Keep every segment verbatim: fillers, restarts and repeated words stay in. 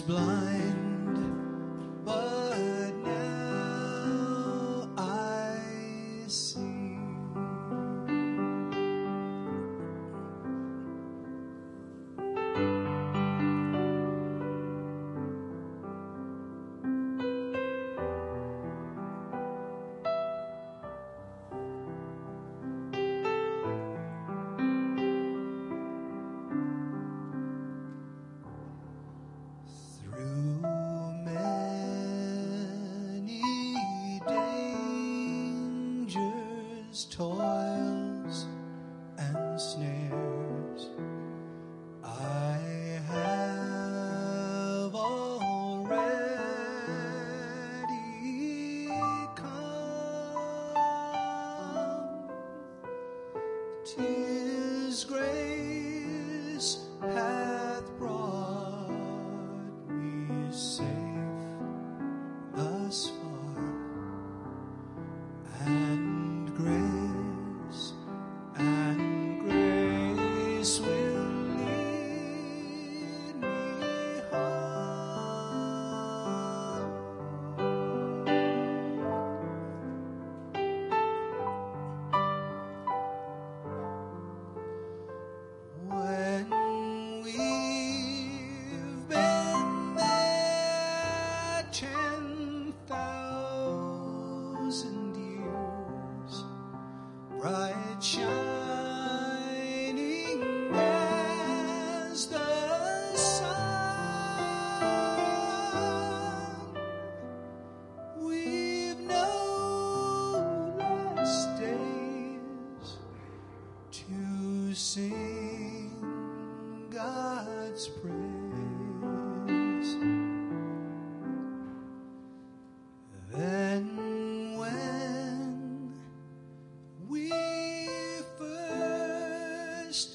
blind, but now I see. Toils and snares, I have already come. 'Tis grace hath brought me safe thus far, and grace and grace will lead me home. When we've been there ten thousand years, bright shining as the sun, we've no less days to sing God's praise. Then when we first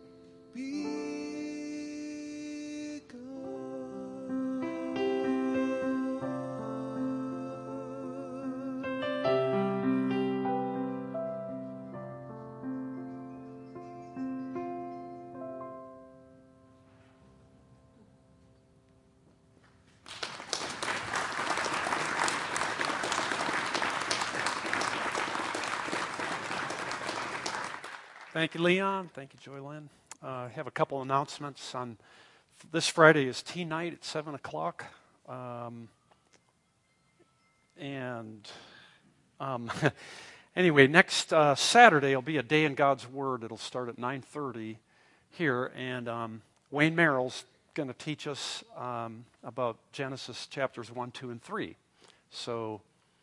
Thank you, Leon. Thank you, Joylyn. Uh, I have a couple announcements. On this Friday is tea night at seven o'clock. Um, and um, anyway, next uh, Saturday will be a day in God's Word. It'll start at nine thirty here. And um, Wayne Merrill's going to teach us um, about Genesis chapters one, two, and three. So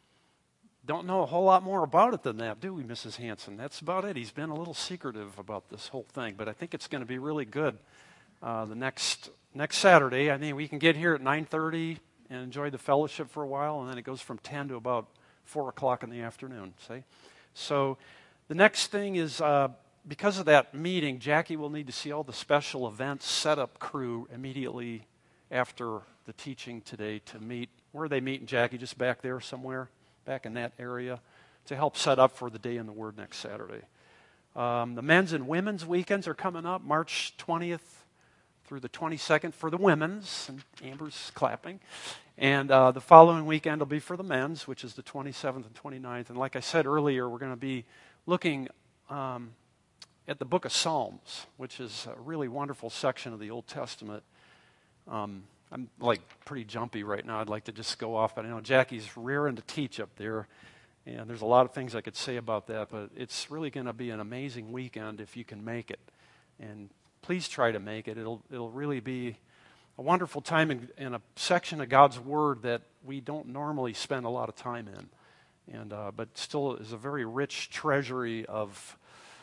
don't know a whole lot more about it than that, do we, Missus Hanson? That's about it. He's been a little secretive about this whole thing, but I think it's going to be really good uh, the next next Saturday. I mean, we can get here at nine thirty and enjoy the fellowship for a while, and then it goes from ten to about four o'clock in the afternoon, see? So the next thing is, uh, because of that meeting, Jackie will need to see all the special events setup crew immediately after the teaching today to meet. Where are they meeting, Jackie? Just back there somewhere? Back in that area, to help set up for the Day in the Word next Saturday. Um, the men's and women's weekends are coming up, March twentieth through the twenty-second for the women's, and Amber's clapping. And uh, the following weekend will be for the men's, which is the twenty-seventh and twenty-ninth. And like I said earlier, we're going to be looking um, at the book of Psalms, which is a really wonderful section of the Old Testament. Um, I'm like pretty jumpy right now. I'd like to just go off, but I know Jackie's rearing to teach up there, and there's a lot of things I could say about that, but it's really going to be an amazing weekend if you can make it. And please try to make it. It'll it'll really be a wonderful time in, in a section of God's Word that we don't normally spend a lot of time in, and uh, but still is a very rich treasury of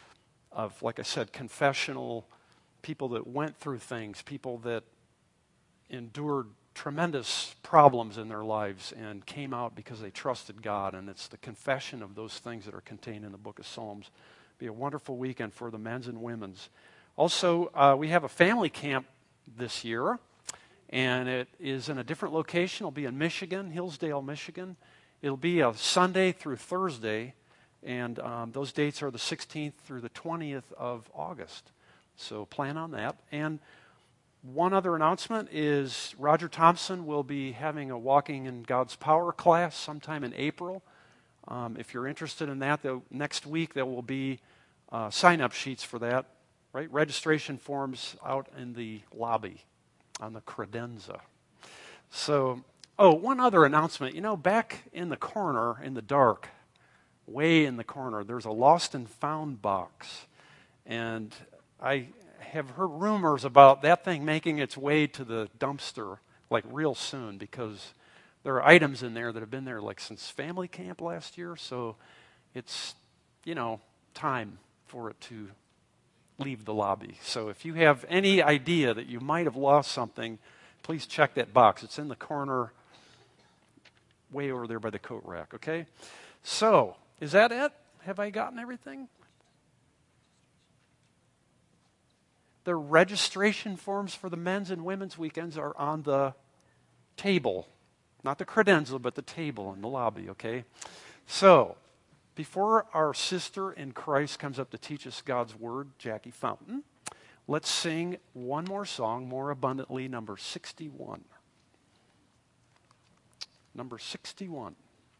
of like I said, confessional people that went through things, people that endured tremendous problems in their lives and came out because they trusted God, and it's the confession of those things that are contained in the book of Psalms. Be a wonderful weekend for the men's and women's. Also, uh, we have a family camp this year, and it is in a different location. It'll be in Michigan, Hillsdale, Michigan. It'll be a Sunday through Thursday, and um, those dates are the sixteenth through the twentieth of August. So plan on that. And one other announcement is Roger Thompson will be having a Walking in God's Power class sometime in April. Um, if you're interested in that, the, next week there will be uh, sign-up sheets for that, right? Registration forms out in the lobby on the credenza. So, oh, one other announcement. You know, back in the corner, in the dark, way in the corner, there's a lost and found box. And I have heard rumors about that thing making its way to the dumpster like real soon, because there are items in there that have been there like since family camp last year. So it's, you know, time for it to leave the lobby. So if you have any idea that you might have lost something, please check that box. It's in the corner way over there by the coat rack, okay? So, is that it? Have I gotten everything? The registration forms for the men's and women's weekends are on the table. Not the credenza, but the table in the lobby, okay? So, before our sister in Christ comes up to teach us God's Word, Jackie Fountain, let's sing one more song, More Abundantly, number sixty-one. Number sixty-one.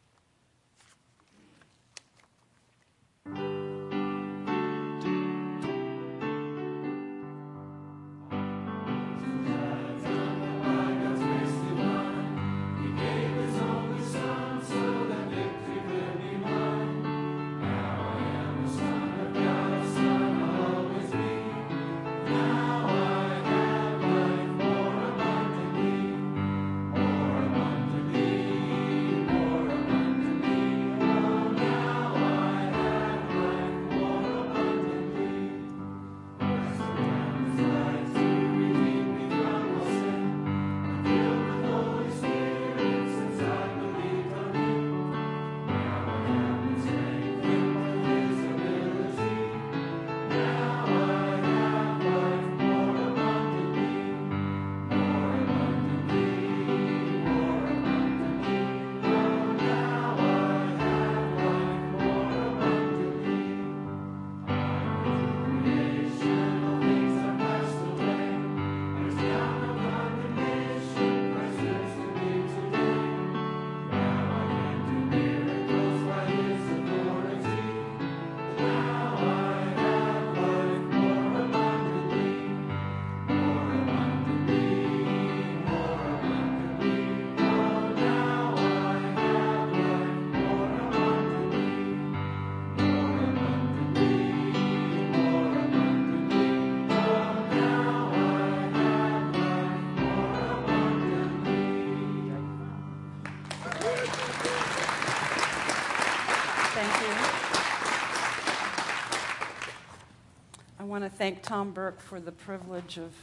I want to thank Tom Burke for the privilege of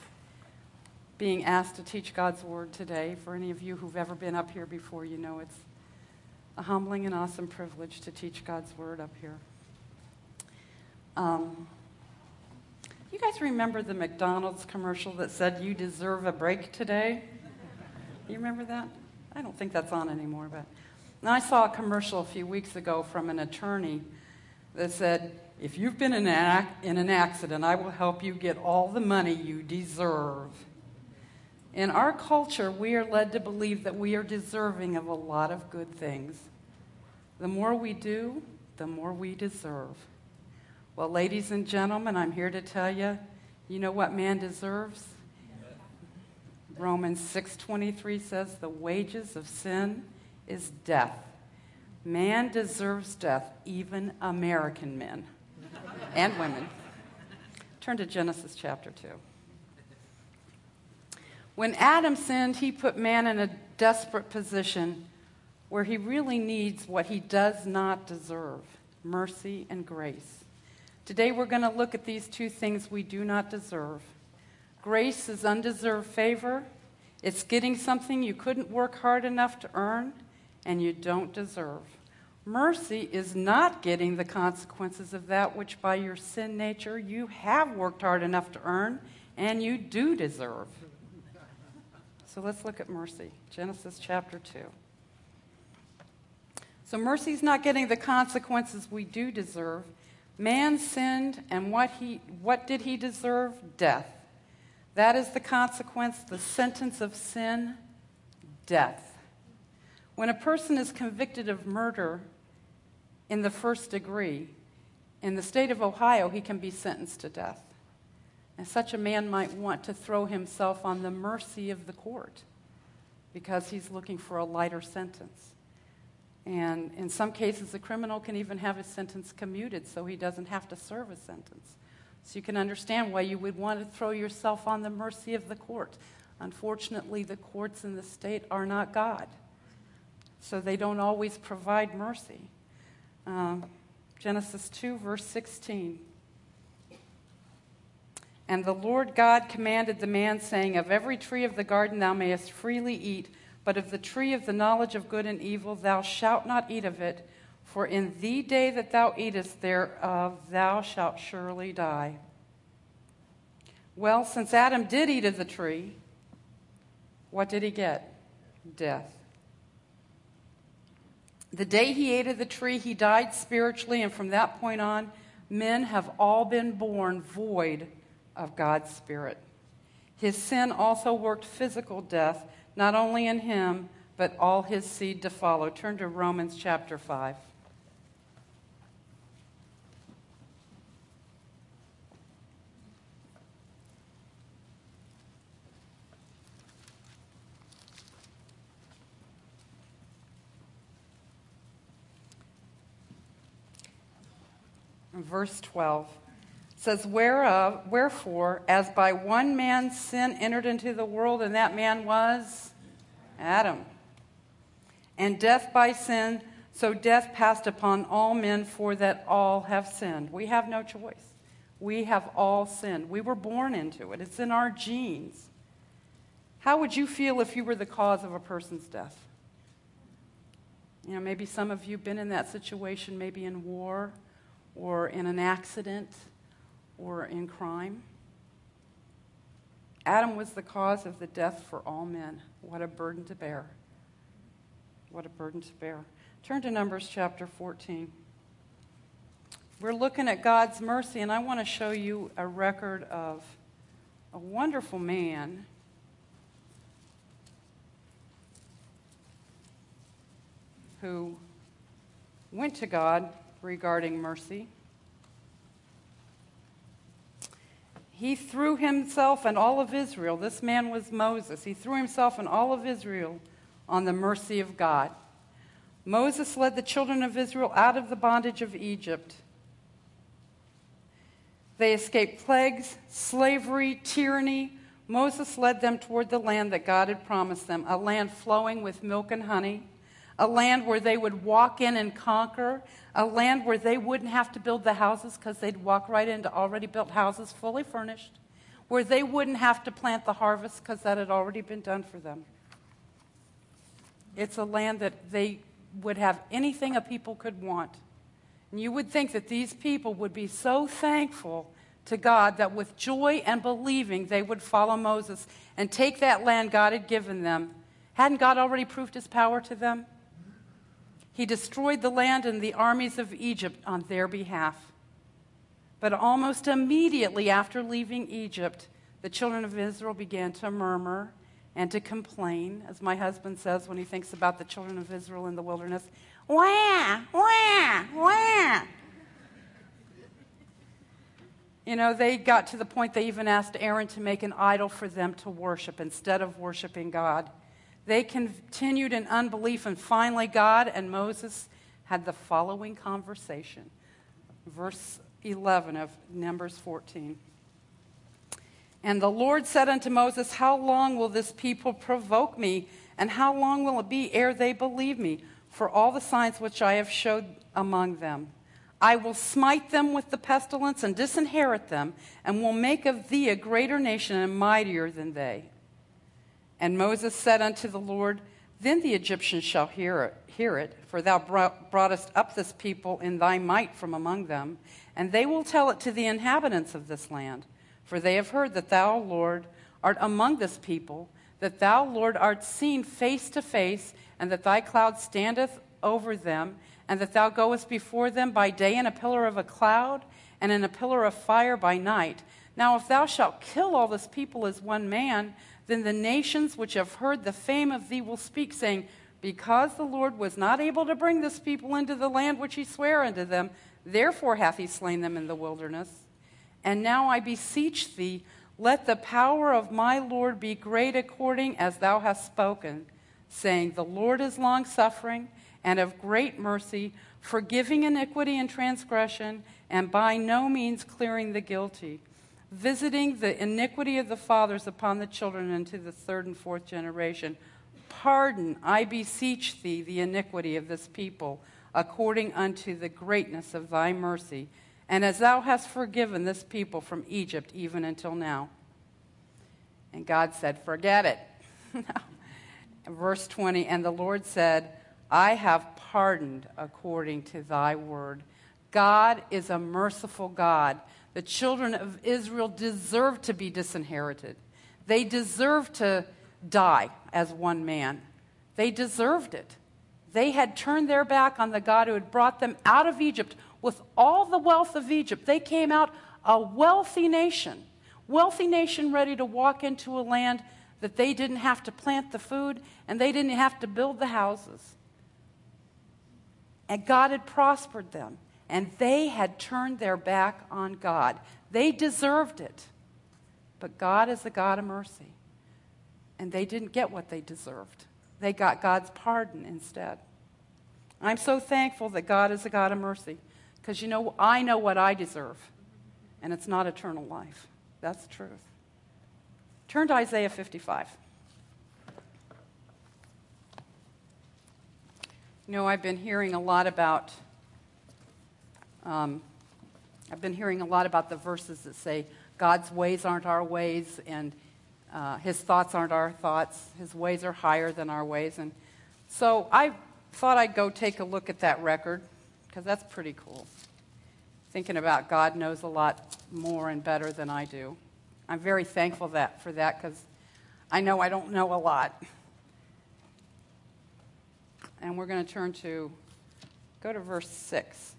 being asked to teach God's Word today. For any of you who've ever been up here before, you know it's a humbling and awesome privilege to teach God's Word up here. Um, you guys remember the McDonald's commercial that said, "You deserve a break today"? You remember that? I don't think that's on anymore, but and I saw a commercial a few weeks ago from an attorney that said, "If you've been in an, ac- in an accident, I will help you get all the money you deserve." In our culture, we are led to believe that we are deserving of a lot of good things. The more we do, the more we deserve. Well, ladies and gentlemen, I'm here to tell you, you know what man deserves? Romans six twenty-three says, "The wages of sin is death." Man deserves death, even American men and women. Turn to Genesis chapter two. When Adam sinned, he put man in a desperate position where he really needs what he does not deserve: mercy and grace. Today we're going to look at these two things we do not deserve. Grace is undeserved favor. It's getting something you couldn't work hard enough to earn and you don't deserve. Mercy is not getting the consequences of that which by your sin nature you have worked hard enough to earn and you do deserve. So let's look at mercy. Genesis chapter two. So mercy's not getting the consequences we do deserve. Man sinned, and what he what did he deserve? Death. That is the consequence, the sentence of sin, death. When a person is convicted of murder in the first degree, in the state of Ohio, he can be sentenced to death. And such a man might want to throw himself on the mercy of the court because he's looking for a lighter sentence. And in some cases, the criminal can even have his sentence commuted so he doesn't have to serve a sentence. So you can understand why you would want to throw yourself on the mercy of the court. Unfortunately, the courts in the state are not God, so they don't always provide mercy. Um, Genesis two, verse sixteen. And the Lord God commanded the man, saying, Of every tree of the garden thou mayest freely eat, but of the tree of the knowledge of good and evil thou shalt not eat of it, for in the day that thou eatest thereof thou shalt surely die. Well, since Adam did eat of the tree, what did he get? Death. The day he ate of the tree, he died spiritually, and from that point on, men have all been born void of God's Spirit. His sin also worked physical death, not only in him, but all his seed to follow. Turn to Romans chapter five. Verse twelve says, Whereof, wherefore, as by one man's sin entered into the world, and that man was Adam. And death by sin, so death passed upon all men, for that all have sinned. We have no choice. We have all sinned. We were born into it. It's in our genes. How would you feel if you were the cause of a person's death? You know, maybe some of you have been in that situation, maybe in war, or in an accident, or in crime. Adam was the cause of the death for all men. What a burden to bear. What a burden to bear. Turn to Numbers chapter fourteen. We're looking at God's mercy, and I want to show you a record of a wonderful man who went to God regarding mercy. He threw himself and all of Israel, this man was Moses, he threw himself and all of Israel on the mercy of God. Moses led the children of Israel out of the bondage of Egypt. They escaped plagues, slavery, tyranny. Moses led them toward the land that God had promised them, a land flowing with milk and honey, a land where they would walk in and conquer, a land where they wouldn't have to build the houses because they'd walk right into already built houses fully furnished, where they wouldn't have to plant the harvest because that had already been done for them. It's a land that they would have anything a people could want. And you would think that these people would be so thankful to God that with joy and believing they would follow Moses and take that land God had given them. Hadn't God already proved his power to them? He destroyed the land and the armies of Egypt on their behalf. But almost immediately after leaving Egypt, the children of Israel began to murmur and to complain, as my husband says when he thinks about the children of Israel in the wilderness. Wah, wah, wah. You know, they got to the point they even asked Aaron to make an idol for them to worship instead of worshiping God. They continued in unbelief, and finally God and Moses had the following conversation. Verse eleven of Numbers fourteen. And the Lord said unto Moses, How long will this people provoke me, and how long will it be ere they believe me, for all the signs which I have showed among them? I will smite them with the pestilence and disinherit them, and will make of thee a greater nation and mightier than they. And Moses said unto the Lord, Then the Egyptians shall hear it, hear it, for thou broughtest up this people in thy might from among them, and they will tell it to the inhabitants of this land. For they have heard that thou, Lord, art among this people, that thou, Lord, art seen face to face, and that thy cloud standeth over them, and that thou goest before them by day in a pillar of a cloud, and in a pillar of fire by night. Now if thou shalt kill all this people as one man, then the nations which have heard the fame of thee will speak, saying, because the Lord was not able to bring this people into the land which he sware unto them, therefore hath he slain them in the wilderness. And now I beseech thee, let the power of my Lord be great according as thou hast spoken, saying, the Lord is longsuffering and of great mercy, forgiving iniquity and transgression, and by no means clearing the guilty, visiting the iniquity of the fathers upon the children into the third and fourth generation. Pardon, I beseech thee, the iniquity of this people, according unto the greatness of thy mercy, and as thou hast forgiven this people from Egypt even until now. And God said, forget it. Verse twenty, and the Lord said, I have pardoned according to thy word. God is a merciful God. The children of Israel deserve to be disinherited. They deserve to die as one man. They deserved it. They had turned their back on the God who had brought them out of Egypt with all the wealth of Egypt. They came out a wealthy nation, wealthy nation ready to walk into a land that they didn't have to plant the food and they didn't have to build the houses. And God had prospered them, and they had turned their back on God. They deserved it. But God is a God of mercy. And they didn't get what they deserved. They got God's pardon instead. I'm so thankful that God is a God of mercy. Because, you know, I know what I deserve. And it's not eternal life. That's the truth. Turn to Isaiah fifty-five. You know, I've been hearing a lot about, um, I've been hearing a lot about the verses that say God's ways aren't our ways, and uh, his thoughts aren't our thoughts. His ways are higher than our ways. And so I thought I'd go take a look at that record, because that's pretty cool. Thinking about God knows a lot more and better than I do. I'm very thankful that for that, because I know I don't know a lot. And we're going to turn to, go to verse six.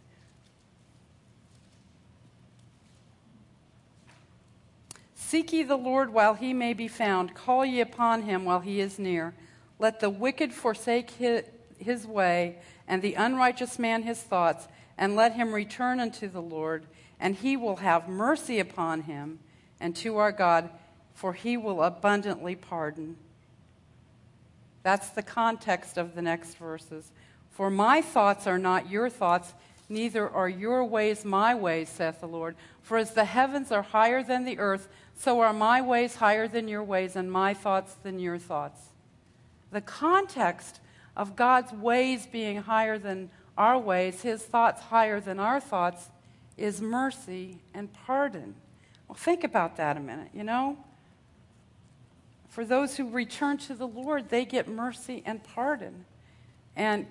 Seek ye the Lord while he may be found. Call ye upon him while he is near. Let the wicked forsake his, his way, and the unrighteous man his thoughts, and let him return unto the Lord, and he will have mercy upon him, and to our God, for he will abundantly pardon. That's the context of the next verses. For my thoughts are not your thoughts, neither are your ways my ways, saith the Lord. For as the heavens are higher than the earth, so are my ways higher than your ways, and my thoughts than your thoughts. The context of God's ways being higher than our ways, his thoughts higher than our thoughts, is mercy and pardon. Well, think about that a minute, you know? For those who return to the Lord, they get mercy and pardon. And,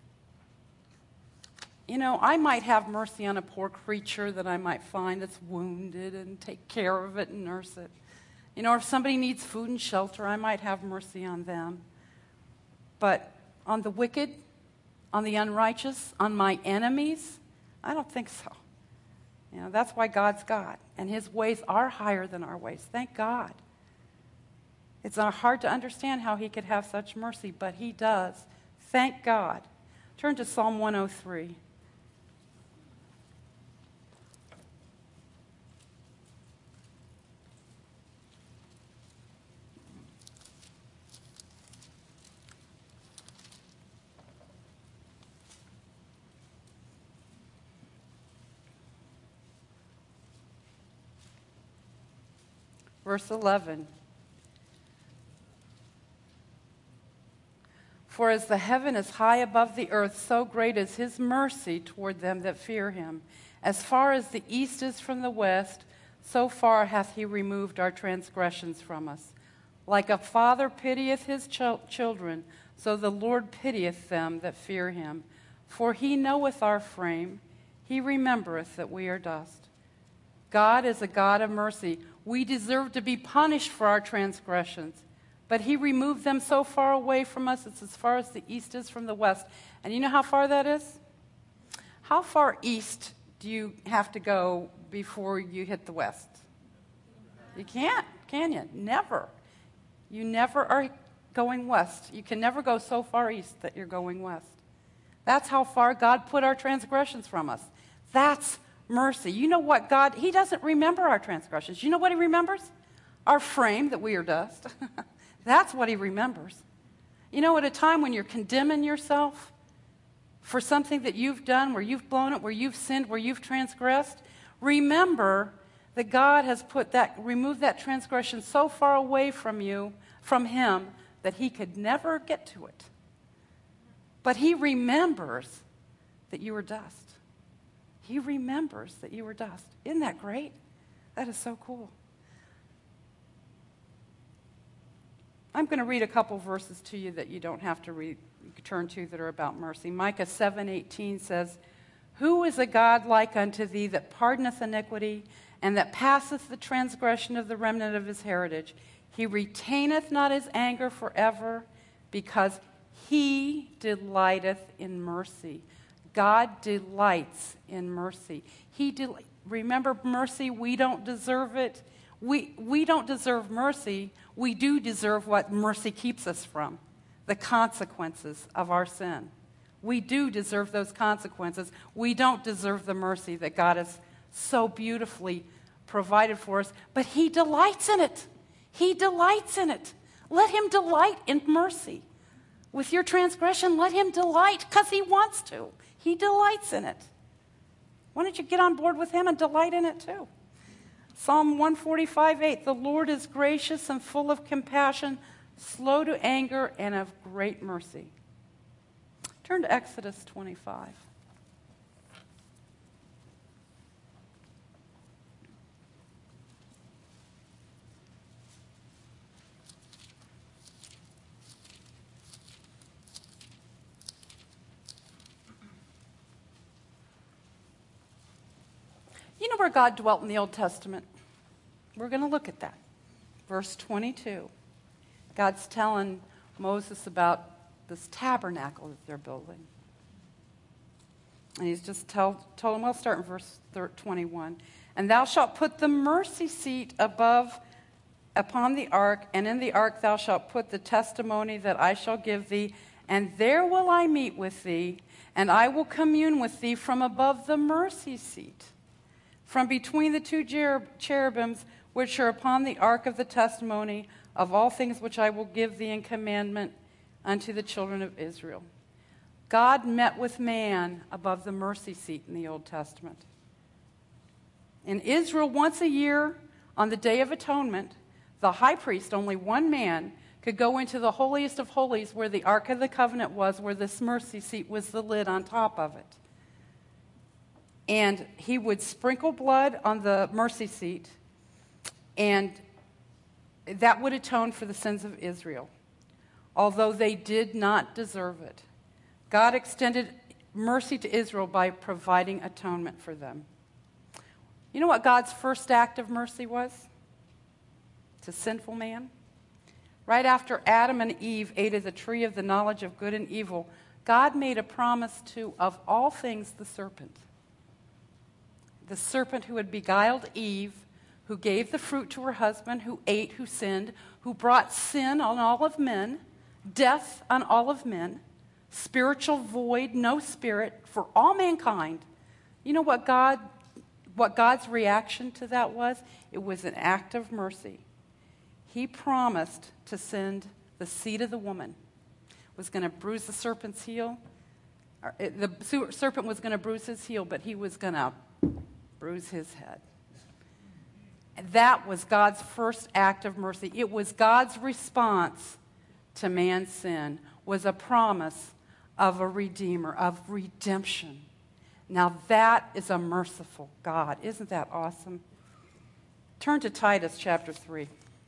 you know, I might have mercy on a poor creature that I might find that's wounded and take care of it and nurse it. You know, if somebody needs food and shelter, I might have mercy on them. But on the wicked, on the unrighteous, on my enemies, I don't think so. You know, that's why God's God. And his ways are higher than our ways. Thank God. It's not hard to understand how he could have such mercy, but he does. Thank God. Turn to Psalm one oh three. Verse eleven. For as the heaven is high above the earth, so great is his mercy toward them that fear him. As far as the east is from the west, so far hath he removed our transgressions from us. Like a father pitieth his ch- children, so the Lord pitieth them that fear him. For he knoweth our frame, he remembereth that we are dust. God is a God of mercy. We deserve to be punished for our transgressions, but he removed them so far away from us, it's as far as the east is from the west. And you know how far that is? How far east do you have to go before you hit the west? You can't, can you? Never. You never are going west. You can never go so far east that you're going west. That's how far God put our transgressions from us. That's mercy. You know what God, he doesn't remember our transgressions. You know what he remembers? Our frame, that we are dust. That's what he remembers. You know, at a time when you're condemning yourself for something that you've done, where you've blown it, where you've sinned, where you've transgressed, remember that God has put that, removed that transgression so far away from you, from him, that he could never get to it. But he remembers that you were dust. He remembers that you were dust. Isn't that great? That is so cool. I'm going to read a couple verses to you that you don't have to read, turn to, that are about mercy. Micah seven eighteen says, "Who is a God like unto thee, that pardoneth iniquity, and that passeth the transgression of the remnant of his heritage? He retaineth not his anger forever, because he delighteth in mercy." God delights in mercy. He del- Remember, mercy, we don't deserve it. We, we don't deserve mercy. We do deserve what mercy keeps us from, the consequences of our sin. We do deserve those consequences. We don't deserve the mercy that God has so beautifully provided for us, but he delights in it. He delights in it. Let him delight in mercy. With your transgression, let him delight, because he wants to. He delights in it. Why don't you get on board with him and delight in it too? Psalm one forty-five eight, "The Lord is gracious and full of compassion, slow to anger, and of great mercy." Turn to Exodus twenty-five. You know where God dwelt in the Old Testament? We're going to look at that. Verse twenty-two. God's telling Moses about this tabernacle that they're building. And he's just tell, told him, we'll start in verse twenty-one. "And thou shalt put the mercy seat above upon the ark, and in the ark thou shalt put the testimony that I shall give thee, and there will I meet with thee, and I will commune with thee from above the mercy seat, from between the two cherubims which are upon the ark of the testimony of all things which I will give thee in commandment unto the children of Israel." God met with man above the mercy seat in the Old Testament. In Israel, once a year, on the Day of Atonement, the high priest, only one man, could go into the holiest of holies where the Ark of the Covenant was, where this mercy seat was the lid on top of it. And he would sprinkle blood on the mercy seat, and that would atone for the sins of Israel, although they did not deserve it. God extended mercy to Israel by providing atonement for them. You know what God's first act of mercy was to sinful man? Right after Adam and Eve ate of the tree of the knowledge of good and evil, God made a promise to, of all things, the serpent. The serpent who had beguiled Eve, who gave the fruit to her husband, who ate, who sinned, who brought sin on all of men, death on all of men, spiritual void, no spirit for all mankind. You know what God, what God's reaction to that was? It was an act of mercy. He promised to send the seed of the woman, was going to bruise the serpent's heel. The serpent was going to bruise his heel, but he was going to bruise his head. That was God's first act of mercy. It was God's response to man's sin, was a promise of a redeemer, of redemption. Now that is a merciful God. Isn't that awesome? Turn to Titus chapter three.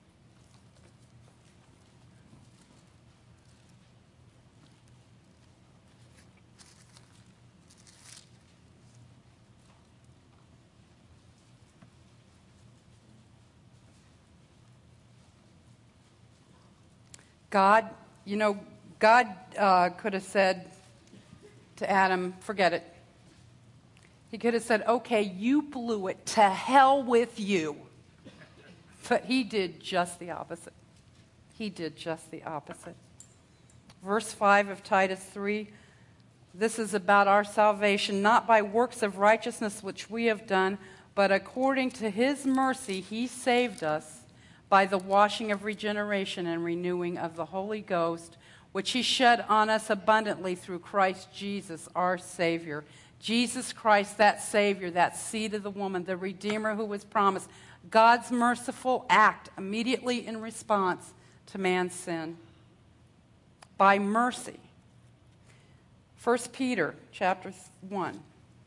God, you know, God uh, could have said to Adam, forget it. He could have said, okay, you blew it. To hell with you. But he did just the opposite. He did just the opposite. Verse five of Titus three, this is about our salvation, not by works of righteousness which we have done, but according to his mercy he saved us by the washing of regeneration and renewing of the Holy Ghost, which he shed on us abundantly through Christ Jesus, our Savior. Jesus Christ, that Savior, that seed of the woman, the Redeemer who was promised. God's merciful act immediately in response to man's sin. By mercy. First Peter chapter one.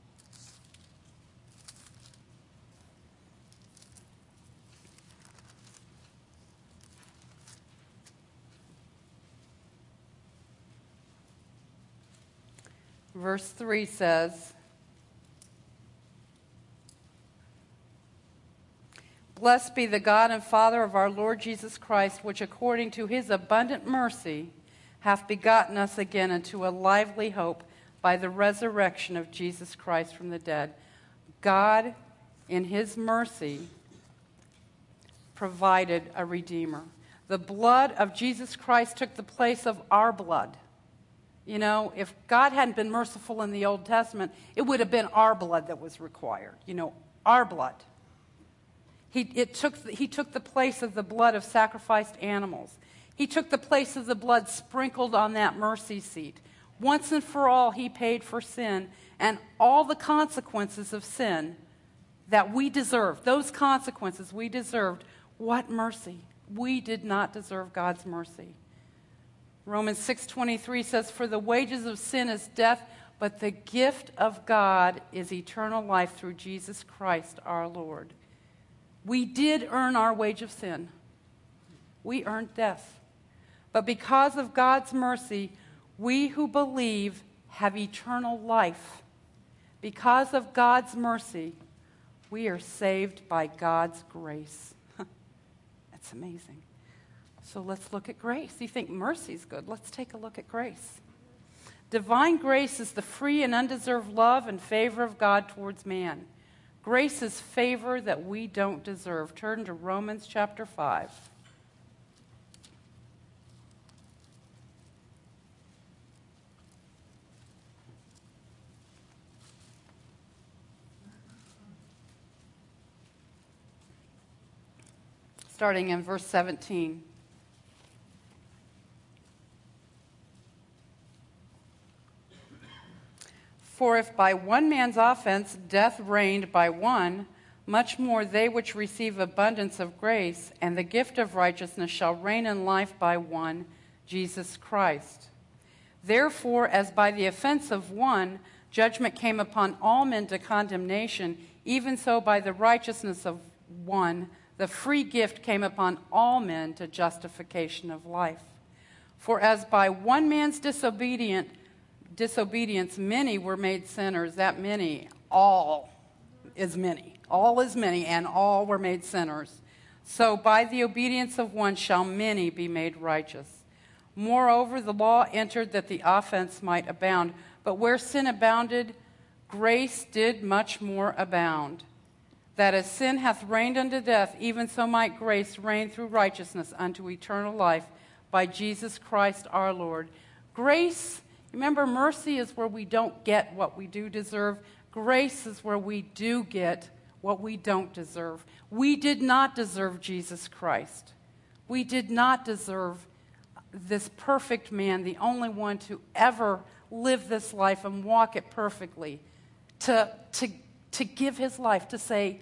Verse three says, Blessed be the God and Father of our Lord Jesus Christ, which according to his abundant mercy hath begotten us again unto a lively hope by the resurrection of Jesus Christ from the dead. God, in his mercy, provided a Redeemer. The blood of Jesus Christ took the place of our blood. You know, if God hadn't been merciful in the Old Testament, it would have been our blood that was required. You know, our blood. He, it took, he took the place of the blood of sacrificed animals. He took the place of the blood sprinkled on that mercy seat. Once and for all, he paid for sin and all the consequences of sin that we deserved. Those consequences we deserved. What mercy? We did not deserve God's mercy. Romans six twenty-three says, For the wages of sin is death, but the gift of God is eternal life through Jesus Christ our Lord. We did earn our wage of sin. We earned death. But because of God's mercy, we who believe have eternal life. Because of God's mercy, we are saved by God's grace. That's amazing. So let's look at grace. You think mercy is good. Let's take a look at grace. Divine grace is the free and undeserved love and favor of God towards man. Grace is favor that we don't deserve. Turn to Romans chapter five. Starting in verse seventeen. For if by one man's offense death reigned by one, much more they which receive abundance of grace and the gift of righteousness shall reign in life by one, Jesus Christ. Therefore, as by the offense of one, judgment came upon all men to condemnation, even so by the righteousness of one, the free gift came upon all men to justification of life. For as by one man's disobedient disobedience, many were made sinners. That many, all is many. All is many, and all were made sinners. So by the obedience of one shall many be made righteous. Moreover, the law entered that the offense might abound. But where sin abounded, grace did much more abound. That as sin hath reigned unto death, even so might grace reign through righteousness unto eternal life by Jesus Christ our Lord. Grace, remember, mercy is where we don't get what we do deserve. Grace is where we do get what we don't deserve. We did not deserve Jesus Christ. We did not deserve this perfect man, the only one to ever live this life and walk it perfectly, to, to, to give his life, to say,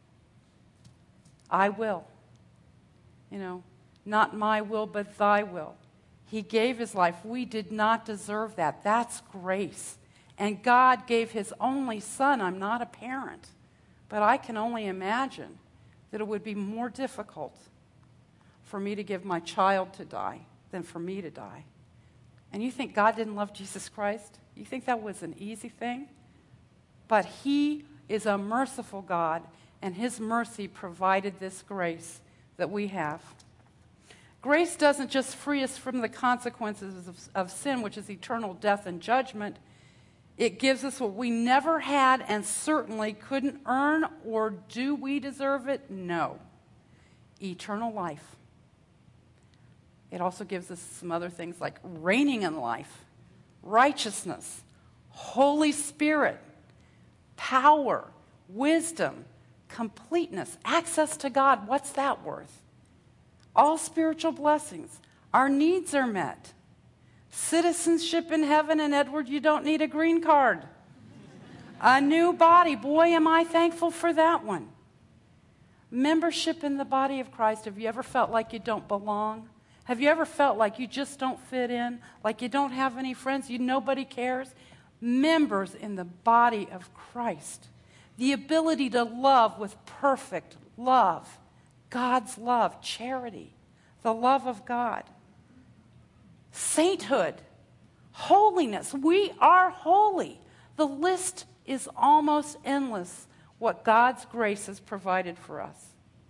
I will. You know, not my will, but thy will. He gave his life. We did not deserve that. That's grace. And God gave his only son. I'm not a parent, but I can only imagine that it would be more difficult for me to give my child to die than for me to die. And you think God didn't love Jesus Christ? You think that was an easy thing? But he is a merciful God, and his mercy provided this grace that we have. Grace doesn't just free us from the consequences of, of sin, which is eternal death and judgment. It gives us what we never had and certainly couldn't earn, or do we deserve it? No. eternal life. It also gives us some other things like reigning in life, righteousness, Holy Spirit, power, wisdom, completeness, access to God. What's that worth? All spiritual blessings. Our needs are met. Citizenship in heaven, and Edward, you don't need a green card. A new body. Boy, am I thankful for that one. Membership in the body of Christ. Have you ever felt like you don't belong? Have you ever felt like you just don't fit in? Like you don't have any friends? You nobody cares? Members in the body of Christ. The ability to love with perfect love. God's love, charity, the love of God. Sainthood, holiness. We are holy. The list is almost endless, what God's grace has provided for us.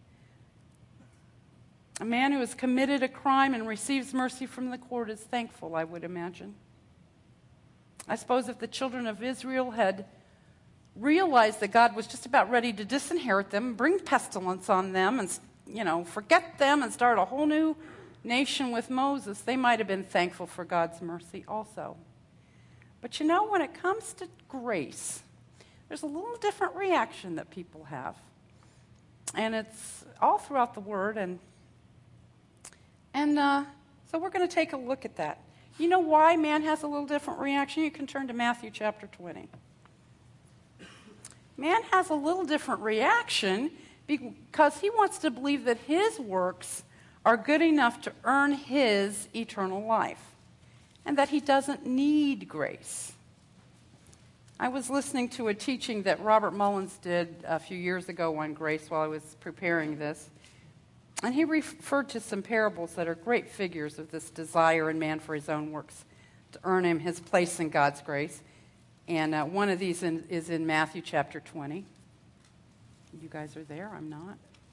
A man who has committed a crime and receives mercy from the court is thankful, I would imagine. I suppose if the children of Israel had realized that God was just about ready to disinherit them, bring pestilence on them, and, you know, forget them and start a whole new nation with Moses, they might have been thankful for God's mercy also. But you know, when it comes to grace, there's a little different reaction that people have. And it's all throughout the Word, and And uh, so we're going to take a look at that. You know why man has a little different reaction? You can turn to Matthew chapter twenty. Man has a little different reaction because he wants to believe that his works are good enough to earn his eternal life and that he doesn't need grace. I was listening to a teaching that Robert Mullins did a few years ago on grace while I was preparing this. And he referred to some parables that are great figures of this desire in man for his own works to earn him his place in God's grace. And uh, one of these in, is in Matthew chapter twenty. You guys are there? I'm not.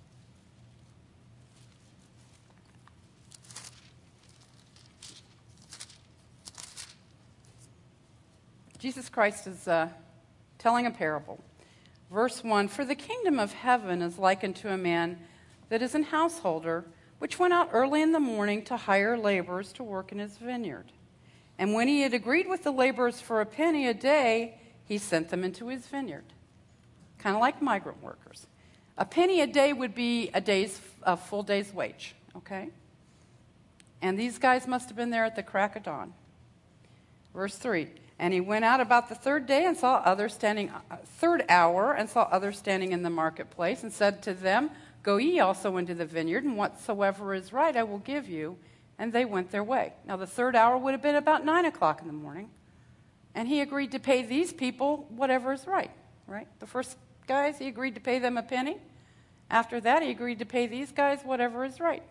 Jesus Christ is uh, telling a parable. Verse one, "For the kingdom of heaven is likened to a man that is an householder, which went out early in the morning to hire laborers to work in his vineyard. And when he had agreed with the laborers for a penny a day, he sent them into his vineyard." Kind of like migrant workers. A penny a day would be a day's, a full day's wage, okay? And these guys must have been there at the crack of dawn. Verse three, "And he went out about the third day and saw others standing, uh, third hour, and saw others standing in the marketplace, and said to them, 'Go ye also into the vineyard, and whatsoever is right I will give you.' And they went their way." Now the third hour would have been about nine o'clock in the morning. And he agreed to pay these people whatever is right, right? The first guys, he agreed to pay them a penny. After that, he agreed to pay these guys whatever is right.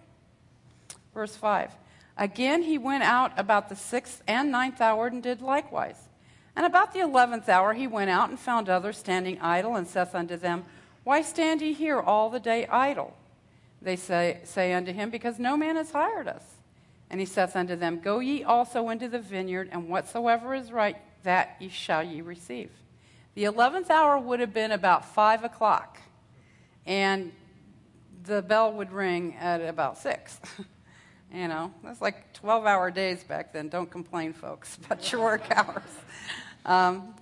Verse five, "Again he went out about the sixth and ninth hour and did likewise. And about the eleventh hour he went out and found others standing idle, and saith unto them, Why stand ye here all the day idle? They say, say unto him, Because no man has hired us. And he saith unto them, Go ye also into the vineyard, and whatsoever is right, that ye shall ye receive." The eleventh hour would have been about five o'clock, and the bell would ring at about six. You know, that's like twelve-hour days back then. Don't complain, folks, about your work hours. Um,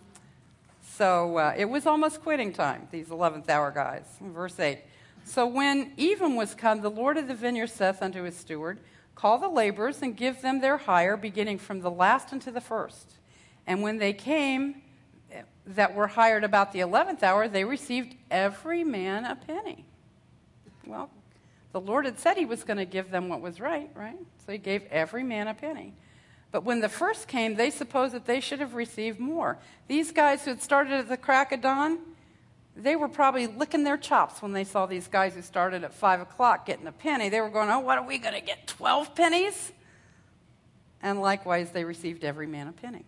So uh, it was almost quitting time, these eleventh hour guys. Verse eight, "So when even was come, the Lord of the vineyard saith unto his steward, Call the laborers and give them their hire, beginning from the last unto the first. And when they came that were hired about the eleventh hour, they received every man a penny." Well, the Lord had said he was going to give them what was right, right? So he gave every man a penny. But when the first came, they supposed that they should have received more. These guys who had started at the crack of dawn, they were probably licking their chops when they saw these guys who started at five o'clock getting a penny. They were going, "Oh, what are we going to get, twelve pennies?" And likewise, they received every man a penny.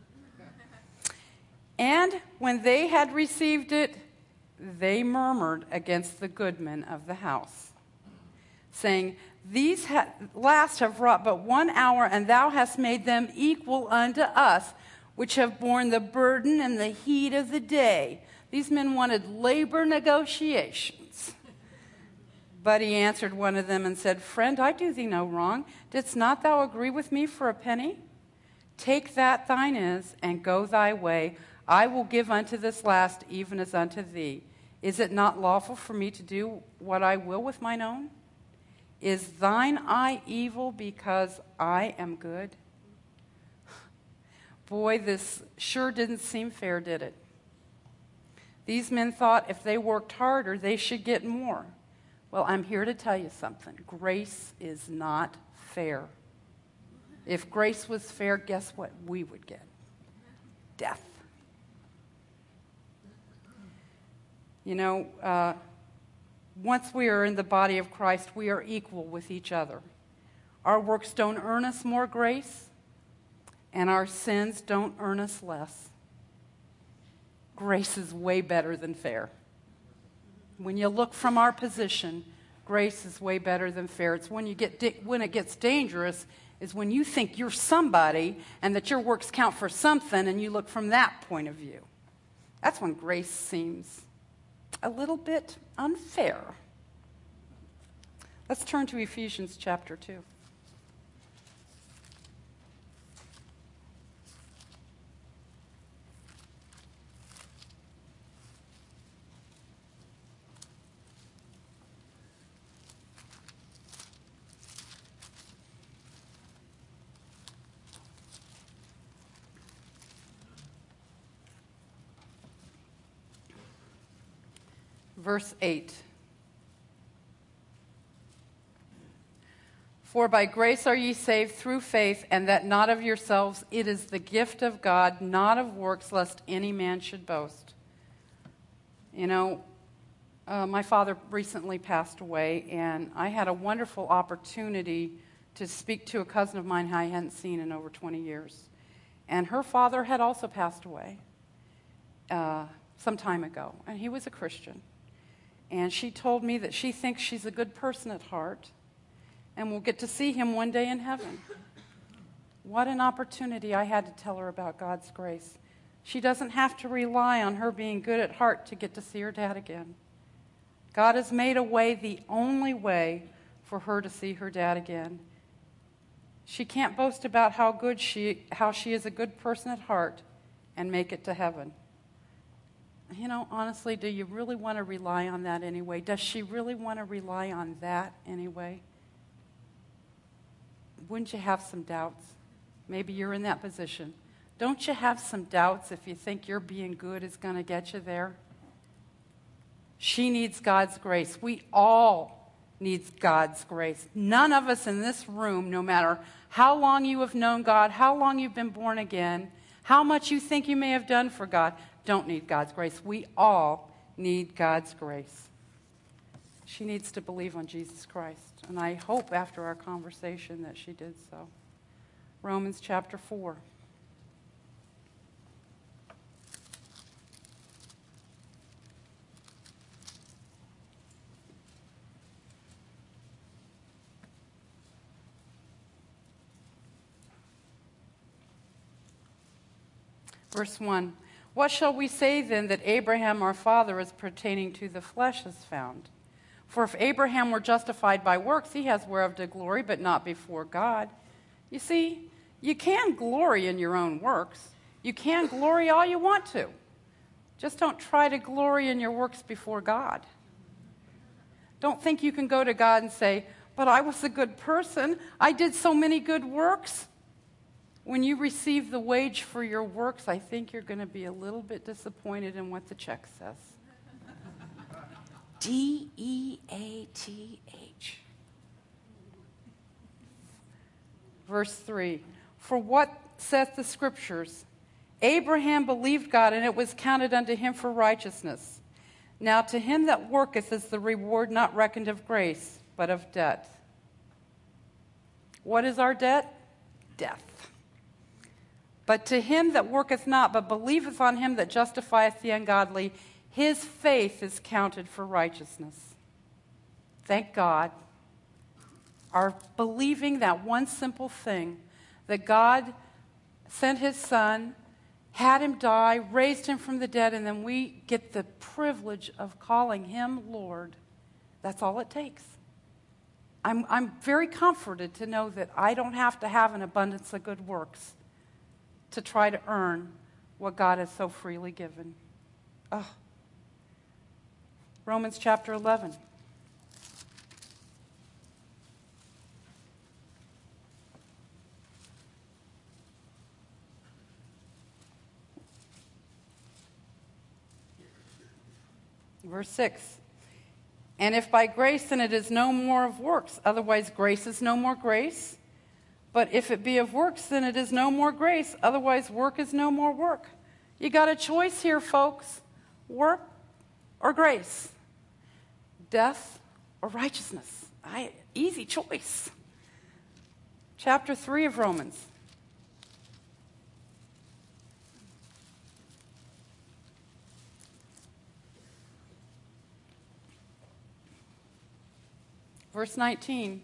"And when they had received it, they murmured against the goodman of the house, saying, These ha- last have wrought but one hour, and thou hast made them equal unto us, which have borne the burden and the heat of the day." These men wanted labor negotiations. But he answered one of them and said, Friend, I do thee no wrong. Didst not thou agree with me for a penny? Take that thine is, and go thy way. I will give unto this last even as unto thee. Is it not lawful for me to do what I will with mine own? Is thine eye evil because I am good? Boy, this sure didn't seem fair, did it? These men thought if they worked harder, they should get more. Well, I'm here to tell you something. Grace is not fair. If grace was fair, guess what we would get? Death. You know, uh, once we are in the body of Christ, we are equal with each other. Our works don't earn us more grace, and our sins don't earn us less. Grace is way better than fair. When you look from our position, grace is way better than fair. It's when you get di- when it gets dangerous is when you think you're somebody and that your works count for something, and you look from that point of view. That's when grace seems a little bit unfair. Let's turn to Ephesians chapter two. Verse eight. For by grace are ye saved through faith, and that not of yourselves, it is the gift of God, not of works, lest any man should boast. You know, uh, my father recently passed away, and I had a wonderful opportunity to speak to a cousin of mine who I hadn't seen in over twenty years. And her father had also passed away uh, some time ago, and he was a Christian. And she told me that she thinks she's a good person at heart and will get to see him one day in heaven. What an opportunity I had to tell her about God's grace. She doesn't have to rely on her being good at heart to get to see her dad again. God has made a way, the only way, for her to see her dad again. She can't boast about how good she, how she is a good person at heart and make it to heaven. You know, honestly, do you really want to rely on that anyway? Does she really want to rely on that anyway? Wouldn't you have some doubts? Maybe you're in that position. Don't you have some doubts if you think your being good is going to get you there? She needs God's grace. We all need God's grace. None of us in this room, no matter how long you have known God, how long you've been born again, how much you think you may have done for God, don't need God's grace. We all need God's grace. She needs to believe on Jesus Christ. And I hope after our conversation that she did so. Romans chapter four. Verse one. What shall we say then that Abraham our father as pertaining to the flesh is found? For if Abraham were justified by works, he has whereof to glory, but not before God. You see, you can glory in your own works. You can glory all you want to. Just don't try to glory in your works before God. Don't think you can go to God and say, but I was a good person. I did so many good works. When you receive the wage for your works, I think you're going to be a little bit disappointed in what the check says. D E A T H. Verse three. For what saith the Scriptures? Abraham believed God, and it was counted unto him for righteousness. Now to him that worketh is the reward not reckoned of grace, but of debt. What is our debt? Death. But to him that worketh not, but believeth on him that justifieth the ungodly, his faith is counted for righteousness. Thank God. Our believing that one simple thing, that God sent his Son, had him die, raised him from the dead, and then we get the privilege of calling him Lord. That's all it takes. I'm, I'm very comforted to know that I don't have to have an abundance of good works to try to earn what God has so freely given. Oh. Romans chapter eleven. Verse six. And if by grace, then it is no more of works. Otherwise, grace is no more grace. But if it be of works, then it is no more grace. Otherwise, work is no more work. You got a choice here, folks. Work or grace. Death or righteousness. I, easy choice. Chapter three of Romans. Verse nineteen.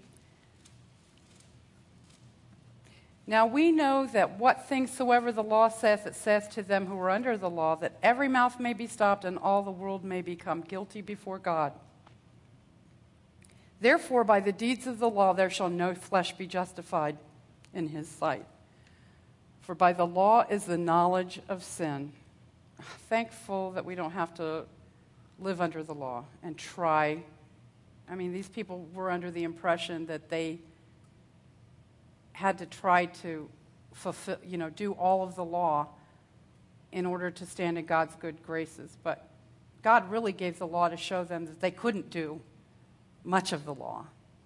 Now we know that what things soever the law saith, it saith to them who are under the law, that every mouth may be stopped and all the world may become guilty before God. Therefore, by the deeds of the law there shall no flesh be justified in his sight. For by the law is the knowledge of sin. Thankful that we don't have to live under the law and try. I mean, these people were under the impression that they had to try to fulfill, you know, do all of the law in order to stand in God's good graces. But God really gave the law to show them that they couldn't do much of the law.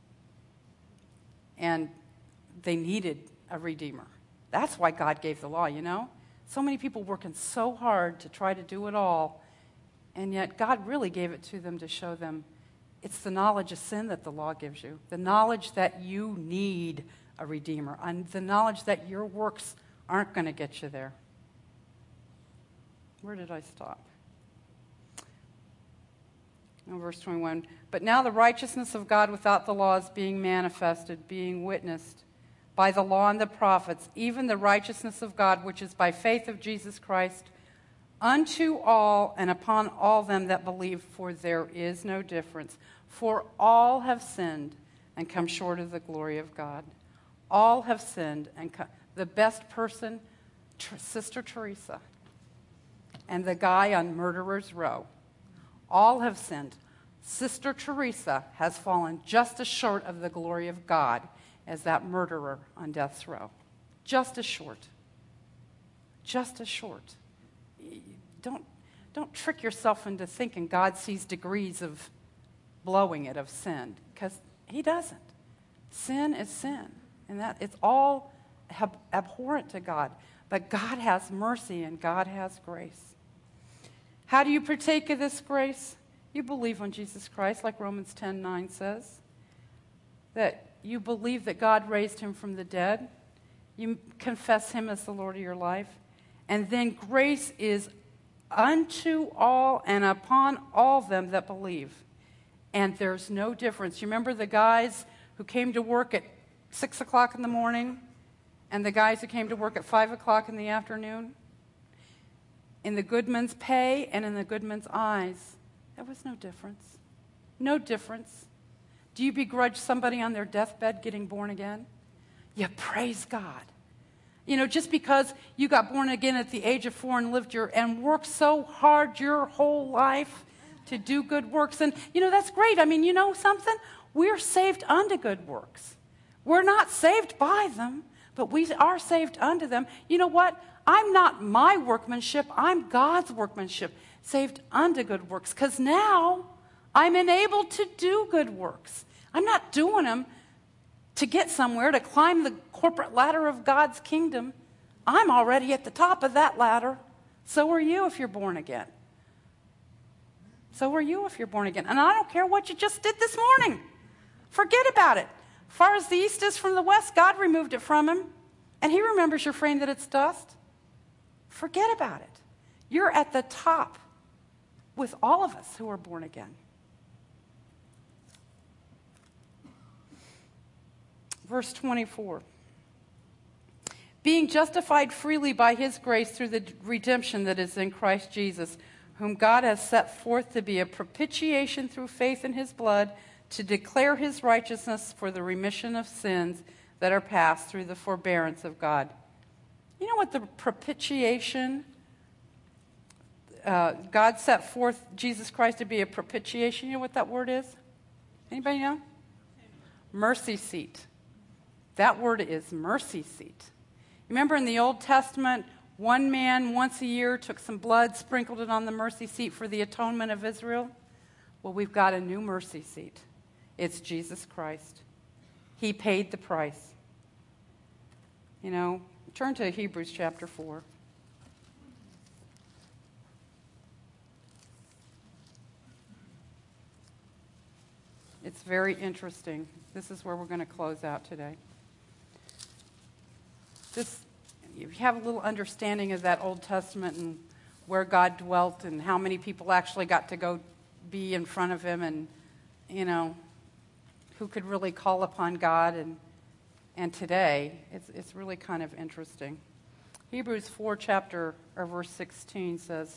And they needed a redeemer. That's why God gave the law, you know? So many people working so hard to try to do it all, and yet God really gave it to them to show them it's the knowledge of sin that the law gives you, the knowledge that you need a redeemer, and the knowledge that your works aren't going to get you there. Where did I stop? Oh, verse twenty-one. But now the righteousness of God without the law is being manifested, being witnessed by the law and the prophets, even the righteousness of God, which is by faith of Jesus Christ, unto all and upon all them that believe, for there is no difference. For all have sinned and come short of the glory of God. All have sinned and come. The best person, Tr- Sister Teresa, and the guy on Murderer's Row, all have sinned. Sister Teresa has fallen just as short of the glory of God as that murderer on death's row. Just as short. Just as short. Don't, don't trick yourself into thinking God sees degrees of blowing it of sin, because he doesn't. Sin is sin, and that it's all ab- abhorrent to God. But God has mercy and God has grace. How do you partake of this grace? You believe on Jesus Christ, like Romans ten nine says. That you believe that God raised him from the dead. You confess him as the Lord of your life. And then grace is unto all and upon all them that believe. And there's no difference. You remember the guys who came to work at six o'clock in the morning and the guys who came to work at five o'clock in the afternoon? In the good man's pay and in the good man's eyes, there was no difference. No difference. Do you begrudge somebody on their deathbed getting born again? You praise God. You know, just because you got born again at the age of four and lived your and worked so hard your whole life to do good works. And, you know, that's great. I mean, you know something? We're saved unto good works. We're not saved by them, but we are saved unto them. You know what? I'm not my workmanship. I'm God's workmanship, saved unto good works. Because now I'm enabled to do good works. I'm not doing them to get somewhere, to climb the corporate ladder of God's kingdom. I'm already at the top of that ladder. So are you if you're born again. So are you if you're born again. And I don't care what you just did this morning. Forget about it. As far as the east is from the west, God removed it from him. And he remembers your frame that it's dust. Forget about it. You're at the top with all of us who are born again. Verse twenty-four. Being justified freely by his grace through the redemption that is in Christ Jesus, whom God has set forth to be a propitiation through faith in his blood, to declare his righteousness for the remission of sins that are past through the forbearance of God. You know what the propitiation, uh, God set forth Jesus Christ to be a propitiation. You know what that word is? Anybody know? Mercy seat. That word is mercy seat. Remember in the Old Testament, one man once a year took some blood, sprinkled it on the mercy seat for the atonement of Israel? Well, we've got a new mercy seat. It's Jesus Christ. He paid the price. You know, turn to Hebrews chapter four. It's very interesting. This is where we're going to close out today. This, you have a little understanding of that Old Testament and where God dwelt and how many people actually got to go be in front of him and, you know, who could really call upon God. And and today, it's it's really kind of interesting. Hebrews four, chapter, or verse sixteen says,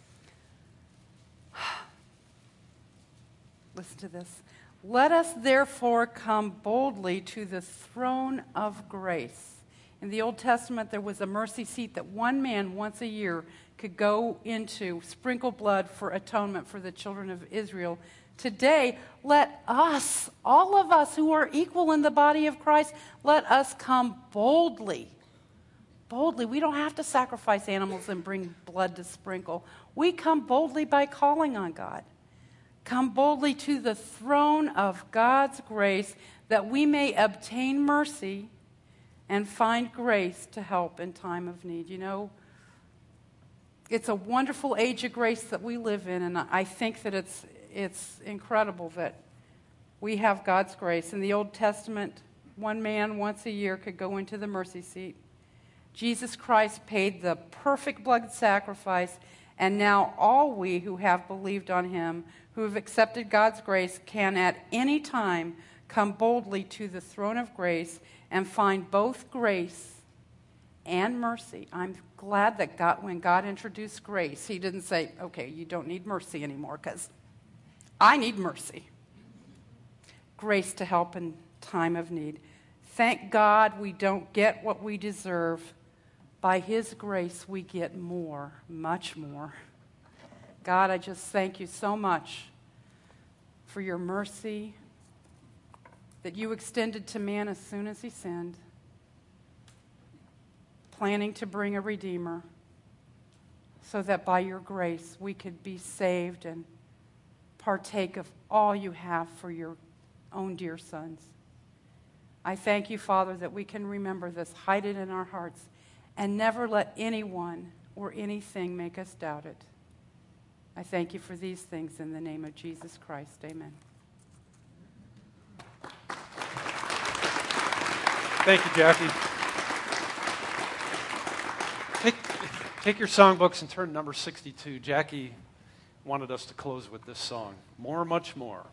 listen to this. Let us therefore come boldly to the throne of grace. In the Old Testament, there was a mercy seat that one man once a year could go into, sprinkle blood for atonement for the children of Israel. Today, let us, all of us who are equal in the body of Christ, let us come boldly. Boldly. We don't have to sacrifice animals and bring blood to sprinkle. We come boldly by calling on God. Come boldly to the throne of God's grace that we may obtain mercy and find grace to help in time of need. You know, it's a wonderful age of grace that we live in, and I think that it's it's incredible that we have God's grace. In the Old Testament, one man once a year could go into the mercy seat. Jesus Christ paid the perfect blood sacrifice, and now all we who have believed on him, who have accepted God's grace, can at any time come boldly to the throne of grace and find both grace and mercy. I'm glad that God, when God introduced grace, he didn't say, okay, you don't need mercy anymore, because I need mercy. Grace to help in time of need. Thank God we don't get what we deserve. By his grace, we get more, much more. God, I just thank you so much for your mercy that you extended to man as soon as he sinned, planning to bring a Redeemer so that by your grace we could be saved and partake of all you have for your own dear sons. I thank you, Father, that we can remember this, hide it in our hearts, and never let anyone or anything make us doubt it. I thank you for these things in the name of Jesus Christ. Amen. Thank you, Jackie. Take, take your songbooks and turn to number sixty-two. Jackie wanted us to close with this song, More, Much More.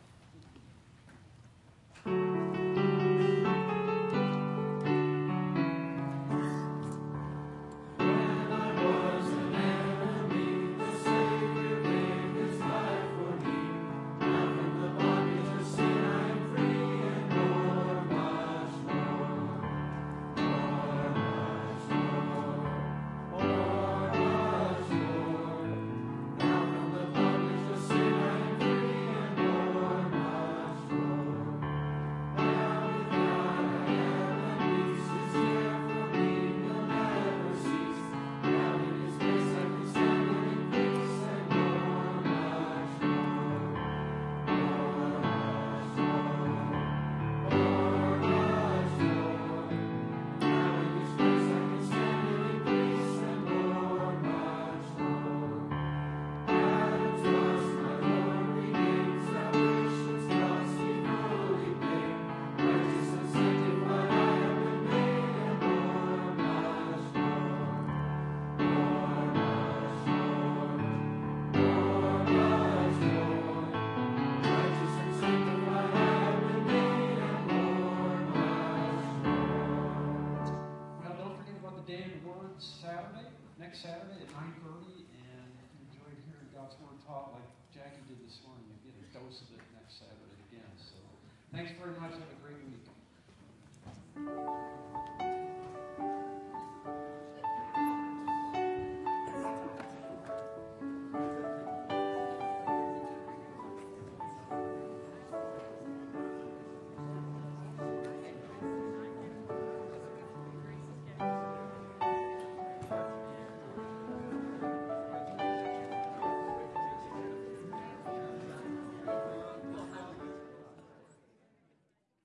Saturday, next Saturday at nine thirty, and if you enjoyed hearing God God's Word taught like Jackie did this morning, you get a dose of it next Saturday again. So thanks very much. Have a great week.